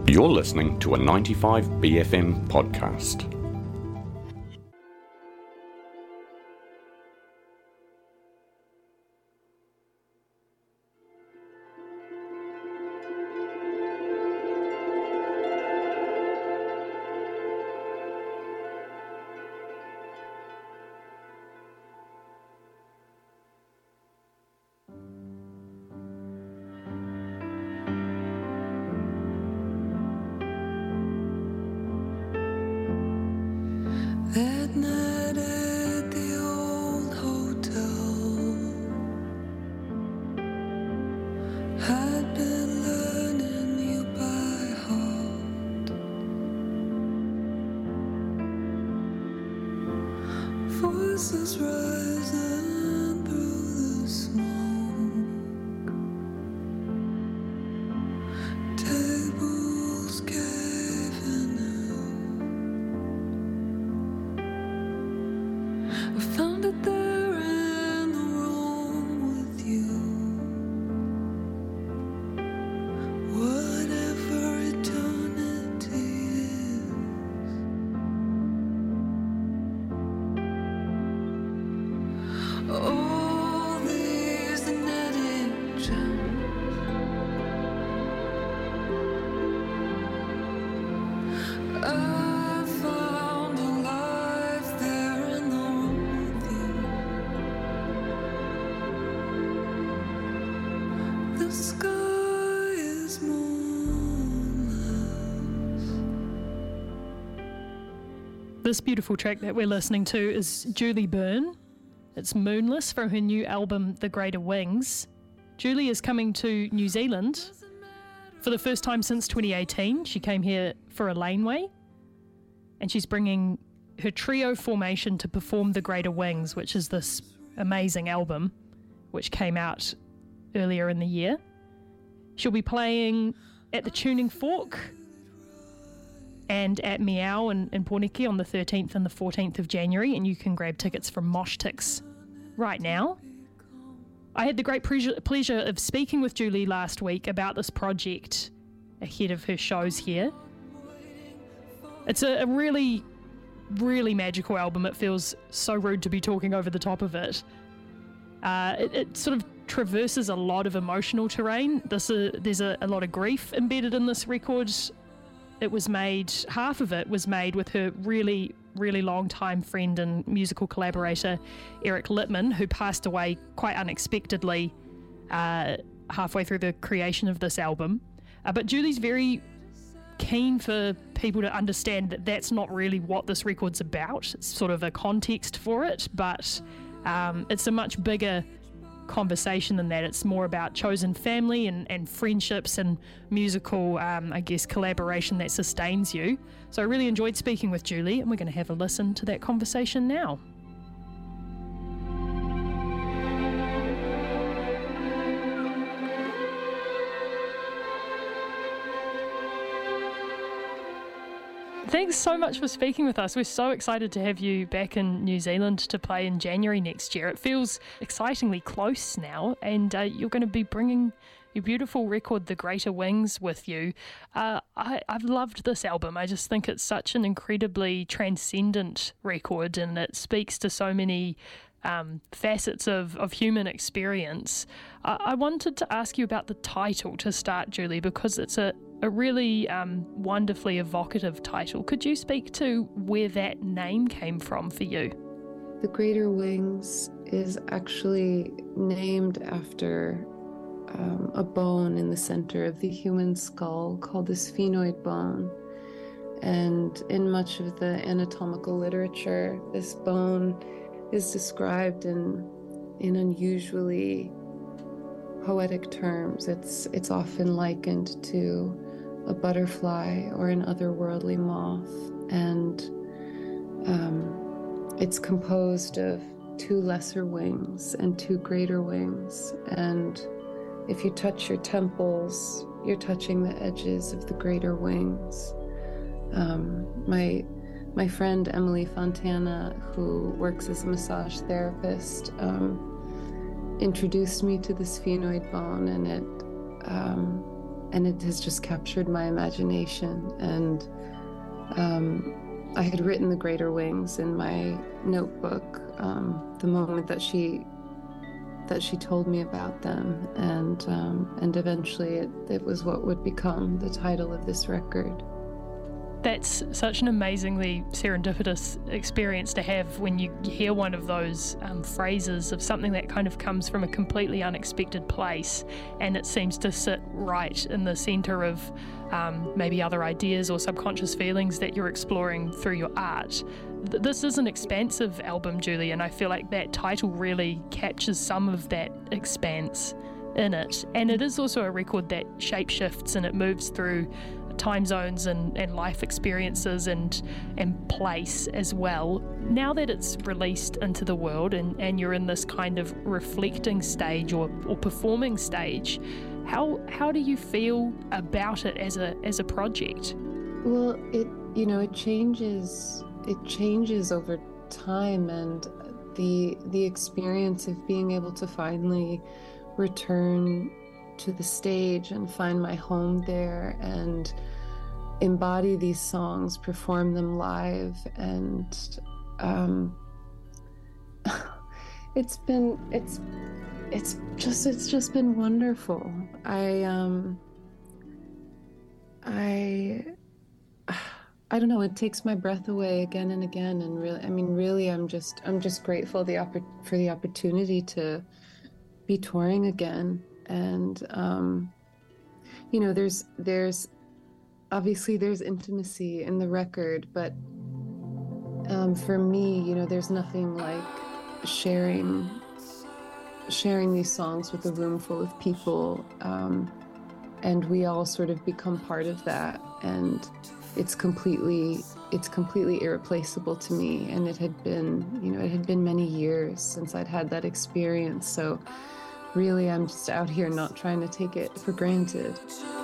You're listening to a 95BFM podcast. That night at the old hotel, I'd been learning you by heart. Voices rising through the smoke, tables caving in. I found it there in the room with you. Whatever eternity is, all these netting gems, I found a life there in the room with you. The sky is moonless. This beautiful track that we're listening to is Julie Byrne. It's Moonless from her new album, The Greater Wings. Julie is coming to New Zealand for the first time since 2018. She came here for a laneway, and she's bringing her trio formation to perform The Greater Wings, which is this amazing album which came out earlier in the year. She'll be playing at the Tuning Fork and at Meow in Porniki on the 13th and the 14th of January, and you can grab tickets from Moshtix right now. I had the great pleasure of speaking with Julie last week about this project ahead of her shows here. It's a really, really magical album. It feels so rude to be talking over the top of it. It sort of traverses a lot of emotional terrain. There's a lot of grief embedded in this record. Half of it was made with her really, really long-time friend and musical collaborator, Eric Littman, who passed away quite unexpectedly halfway through the creation of this album. But Julie's very keen for people to understand that that's not really what this record's about. It's sort of a context for it, but it's a much bigger conversation than that. It's more about chosen family and friendships and musical, collaboration that sustains you. So I really enjoyed speaking with Julie, and we're going to have a listen to that conversation now. Thanks so much for speaking with us. We're so excited to have you back in New Zealand to play in January next year. It feels excitingly close now, and you're going to be bringing your beautiful record, The Greater Wings, with you. I've loved this album. I just think it's such an incredibly transcendent record, and it speaks to so many facets of human experience. I wanted to ask you about the title to start, Julie, because it's a really wonderfully evocative title. Could you speak to where that name came from for you? The Greater Wings is actually named after a bone in the center of the human skull called the sphenoid bone. And in much of the anatomical literature, this bone is described in unusually poetic terms. It's often likened to a butterfly or an otherworldly moth, and it's composed of two lesser wings and two greater wings, and if you touch your temples, you're touching the edges of the greater wings. My friend Emily Fontana, who works as a massage therapist, introduced me to the sphenoid bone, and and it has just captured my imagination. And I had written The Greater Wings in my notebook the moment that she told me about them, and eventually it was what would become the title of this record. That's such an amazingly serendipitous experience to have when you hear one of those phrases of something that kind of comes from a completely unexpected place, and it seems to sit right in the centre of maybe other ideas or subconscious feelings that you're exploring through your art. This is an expansive album, Julie, and I feel like that title really captures some of that expanse in it. And it is also a record that shapeshifts and it moves through time zones and life experiences and place as well. Now that it's released into the world and you're in this kind of reflecting stage or performing stage, how do you feel about it as a project? Well, it changes over time, and the experience of being able to finally return to the stage and find my home there and embody these songs, perform them live, and it's just been wonderful. I don't know, it takes my breath away again and again, and really I'm just grateful for the opportunity to be touring again. And there's obviously there's intimacy in the record, but for me, there's nothing like sharing these songs with a room full of people, and we all sort of become part of that, and it's completely irreplaceable to me. And it had been many years since I'd had that experience, so really, I'm just out here not trying to take it for granted.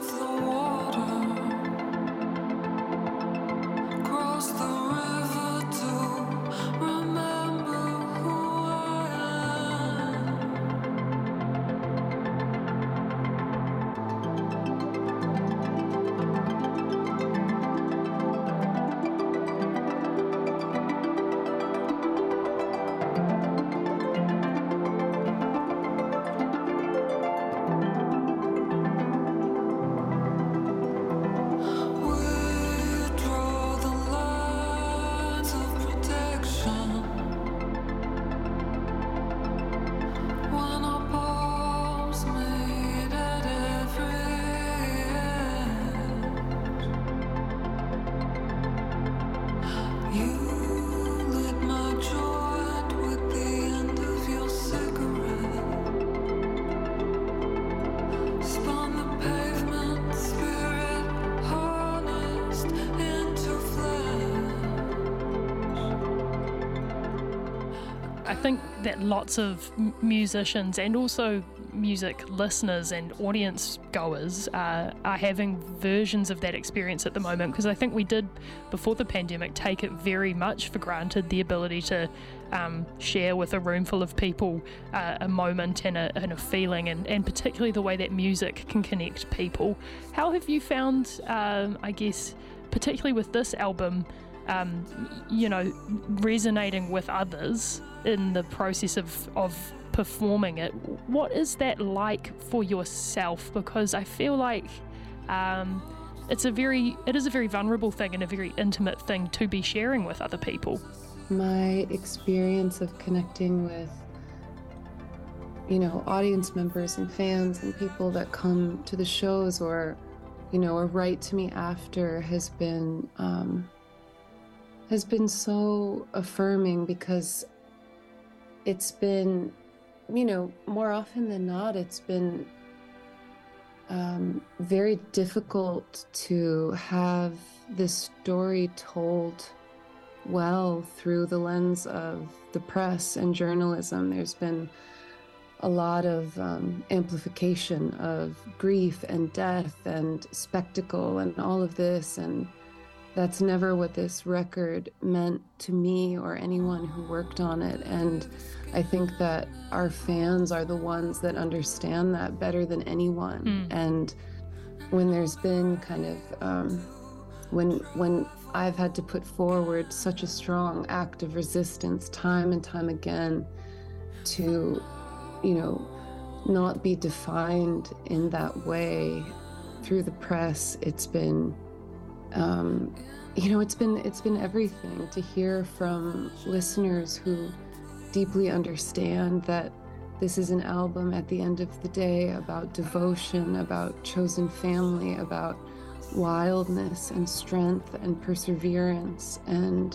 I think that lots of musicians and also music listeners and audience goers are having versions of that experience at the moment, because I think we did, before the pandemic, take it very much for granted, the ability to share with a room full of people a moment and a feeling, and particularly the way that music can connect people. How have you found, I guess, particularly with this album, resonating with others in the process of performing it? What is that like for yourself? Because I feel like it is a very vulnerable thing and a very intimate thing to be sharing with other people. My experience of connecting with audience members and fans and people that come to the shows or write to me after has been so affirming, because it's been, more often than not, it's been very difficult to have this story told well through the lens of the press and journalism. There's been a lot of amplification of grief and death and spectacle and all of this, and that's never what this record meant to me or anyone who worked on it. And I think that our fans are the ones that understand that better than anyone. And when there's been kind of when I've had to put forward such a strong act of resistance time and time again to, not be defined in that way through the press. It's been, it's been everything to hear from listeners who deeply understand that this is an album at the end of the day about devotion, about chosen family, about wildness and strength and perseverance and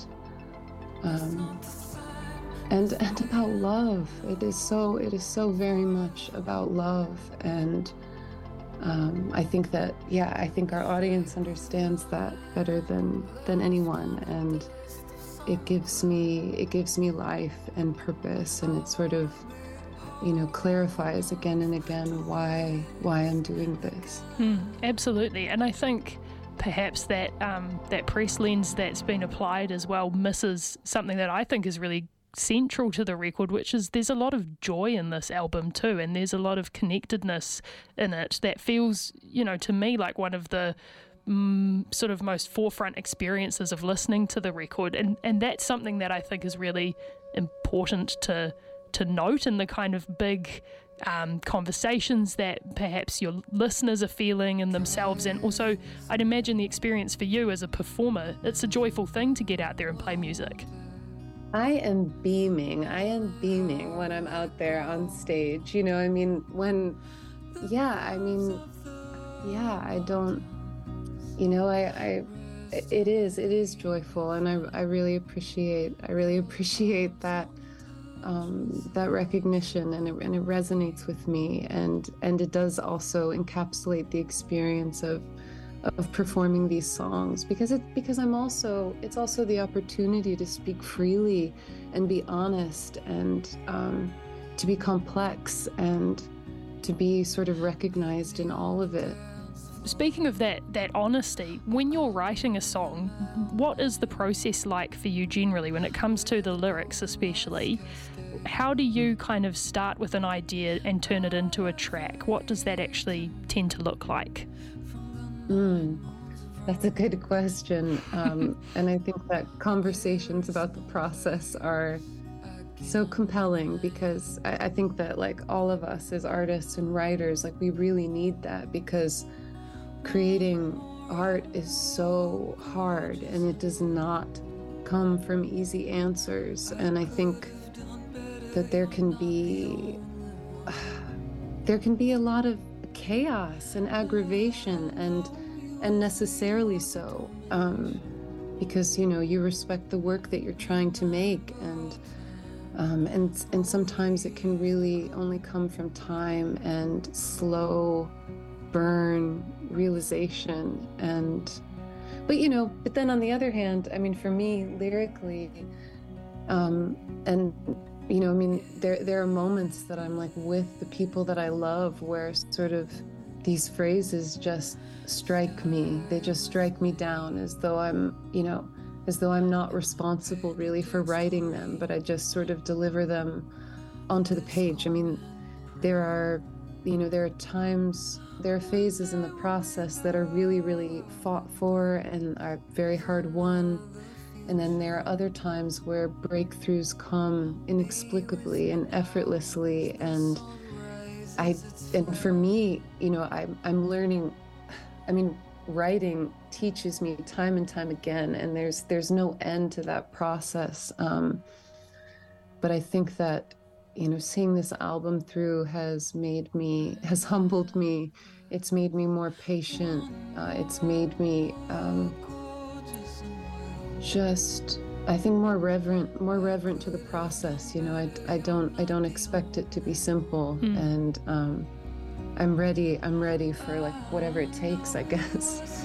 about love. It is so very much about love, and I think that I think our audience understands that better than anyone, and it gives me life and purpose, and it sort of clarifies again and again why I'm doing this. Absolutely, and I think perhaps that that press lens that's been applied as well misses something that I think is really central to the record, which is there's a lot of joy in this album too, and there's a lot of connectedness in it that feels, to me like one of the sort of most forefront experiences of listening to the record, and that's something that I think is really important to note in the kind of big conversations that perhaps your listeners are feeling in themselves. And also I'd imagine the experience for you as a performer, it's a joyful thing to get out there and play music. I am beaming when I'm out there on stage. I don't, it is joyful, and I really appreciate that that recognition, and it resonates with me, and it does also encapsulate the experience of performing these songs, because it's also the opportunity to speak freely and be honest, and to be complex, and to be sort of recognized in all of it. Speaking of that honesty, when you're writing a song, what is the process like for you generally when it comes to the lyrics especially? How do you kind of start with an idea and turn it into a track? What does that actually tend to look like? That's a good question. And I think that conversations about the process are so compelling, because I think that, like, all of us as artists and writers, like, we really need that, because creating art is so hard, and it does not come from easy answers. And I think that there can be a lot of chaos and aggravation, and necessarily so, because you respect the work that you're trying to make, and sometimes it can really only come from time and slow burn realization. But then on the other hand, for me, lyrically, there are moments that I'm like with the people that I love, where sort of these phrases just strike me. They just strike me down, as though I'm not responsible really for writing them, but I just sort of deliver them onto the page. There are times, there are phases in the process that are really, really fought for and are very hard won. And then there are other times where breakthroughs come inexplicably and effortlessly. And for me, I'm learning, writing teaches me time and time again, and there's no end to that process. But I think that, seeing this album through has humbled me. It's made me more patient. It's made me I think more reverent to the process. I don't expect it to be simple, and I'm ready for, like, whatever it takes, I guess.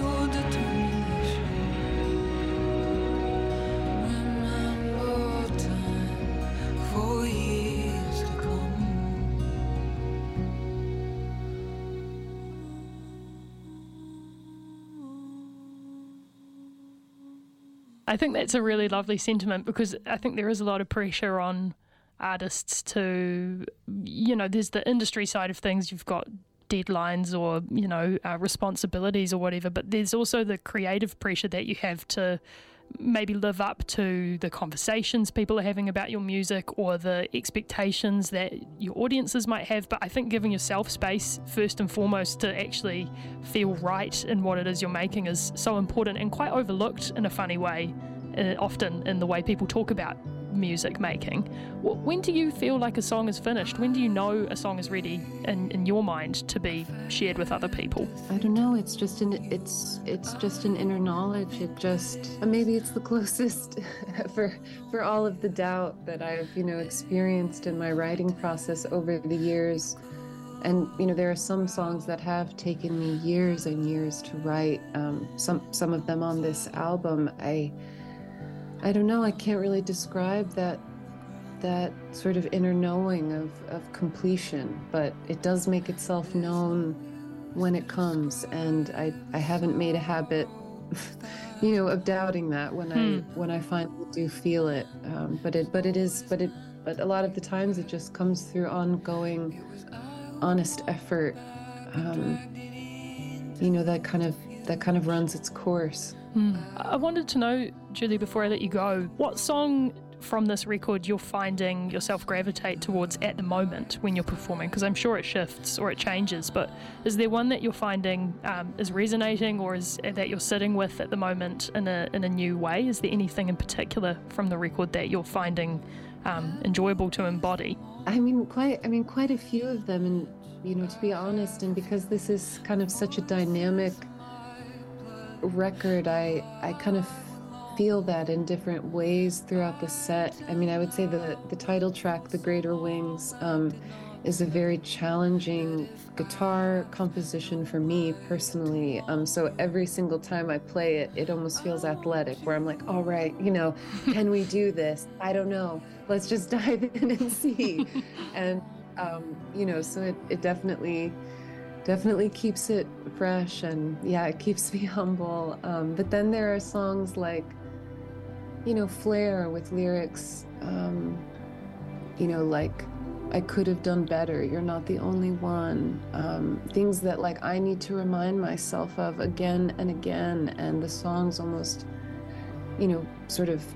I think that's a really lovely sentiment, because I think there is a lot of pressure on artists to, there's the industry side of things. You've got deadlines or, responsibilities or whatever, but there's also the creative pressure that you have to maybe live up to the conversations people are having about your music or the expectations that your audiences might have. But I think giving yourself space first and foremost to actually feel right in what it is you're making is so important and quite overlooked in a funny way, often in the way people talk about music making. When do you feel like a song is finished? When do you know a song is ready in your mind to be shared with other people? I don't know. It's just an inner knowledge. Maybe it's the closest for all of the doubt that I've experienced in my writing process over the years. And there are some songs that have taken me years and years to write. Some of them on this album, I don't know, I can't really describe that sort of inner knowing of completion, but it does make itself known when it comes, and I haven't made a habit of doubting that when I finally do feel it. But a lot of the times it just comes through ongoing, honest effort. That kind of runs its course. I wanted to know, Julie, before I let you go, what song from this record you're finding yourself gravitate towards at the moment when you're performing? Because I'm sure it shifts or it changes, but is there one that you're finding is resonating or is that you're sitting with at the moment in a new way? Is there anything in particular from the record that you're finding enjoyable to embody? Quite a few of them, and to be honest, and because this is kind of such a dynamic record, I kind of feel that in different ways throughout the set. I would say the title track, The Greater Wings, is a very challenging guitar composition for me personally. So every single time I play it, it almost feels athletic, where I'm like, all right, can we do this? I don't know. Let's just dive in and see. And, so it definitely keeps it fresh, and it keeps me humble. But then there are songs like, Flair with lyrics, like I could have done better, you're not the only one. Things that like I need to remind myself of again and again, and the songs almost, sort of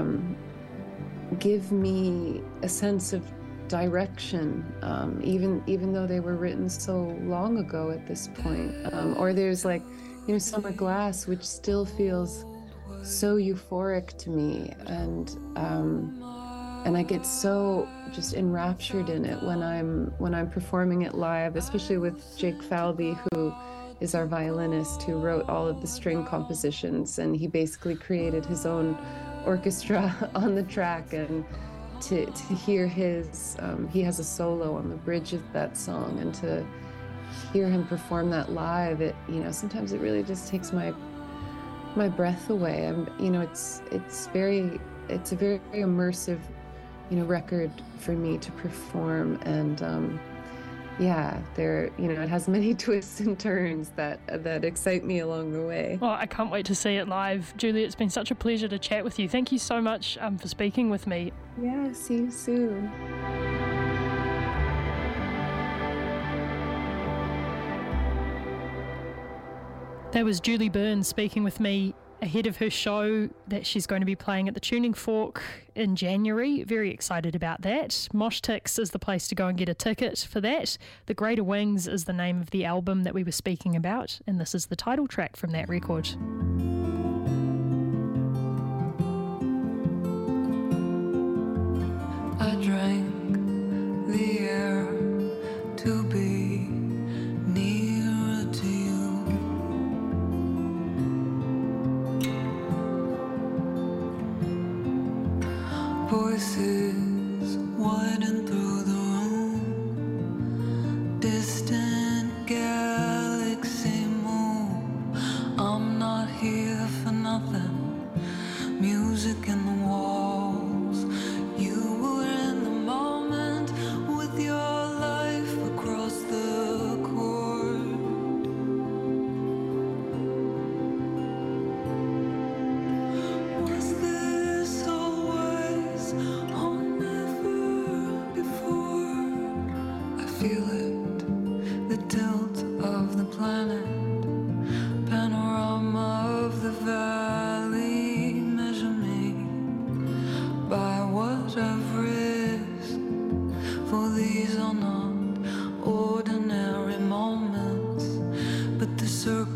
give me a sense of direction, even though they were written so long ago at this point. Or there's like, Summer Glass, which still feels so euphoric to me, and I get so just enraptured in it when I'm performing it live, especially with Jake Falvey, who is our violinist, who wrote all of the string compositions, and he basically created his own orchestra on the track. And to hear his, he has a solo on the bridge of that song, and to hear him perform that live, sometimes it really just takes my breath away. It's a very immersive, record for me to perform, and it has many twists and turns that excite me along the way. Well, I can't wait to see it live. Julie, it's been such a pleasure to chat with you. Thank you so much for speaking with me. Yeah, see you soon. That was Julie Byrne speaking with me ahead of her show that she's going to be playing at the Tuning Fork in January. Very excited about that. Moshtix is the place to go and get a ticket for that. The Greater Wings is the name of the album that we were speaking about, and this is the title track from that record. I drank the air to be nearer to you. Voices widen through the room. Distant galaxy move. I'm not here for nothing. Music in the walls. You were in the moment with your life across the court. Was this always or never before?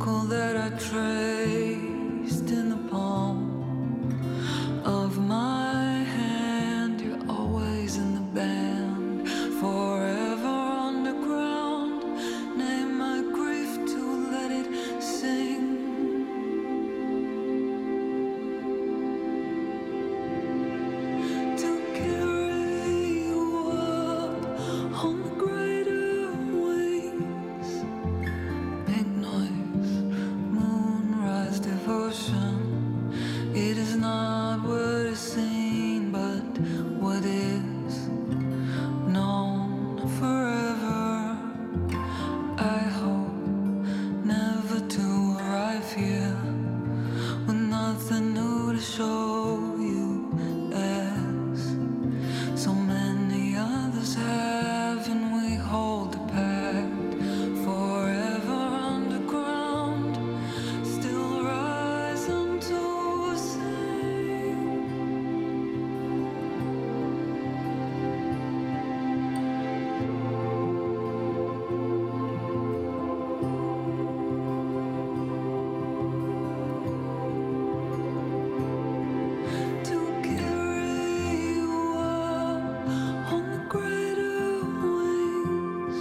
twinkle that I traced in the palm of my hand. You're always in the band, forever underground. Name my grief to let it sing. To carry you up on the greater wings. Big noise, moonrise devotion. It is not what is seen, but what is known forever. I hope never to arrive here with nothing new to show you, as so many others have, and we hold a pact forever underground, still rise unto a sing. To carry you up on the greater wings.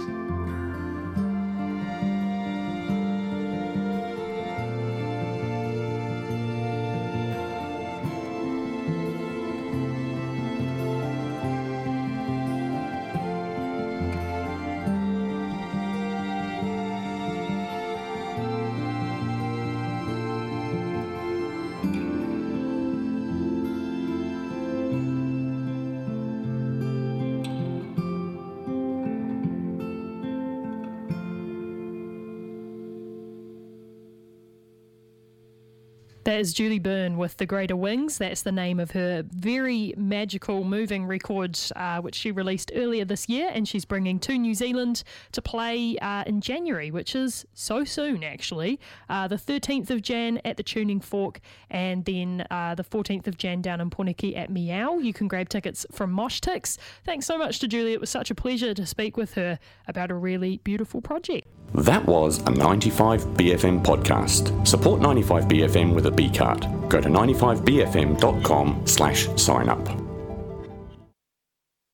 That is Julie Byrne with The Greater Wings. That's the name of her very magical, moving record, which she released earlier this year, and she's bringing to New Zealand to play in January, which is so soon, actually. The 13th of Jan at the Tuning Fork, and then the 14th of Jan down in Poneke at Meow. You can grab tickets from Mosh Tix. Thanks so much to Julie. It was such a pleasure to speak with her about a really beautiful project. That was a 95BFM podcast. Support 95BFM with a B card. Go to 95bfm.com/sign up.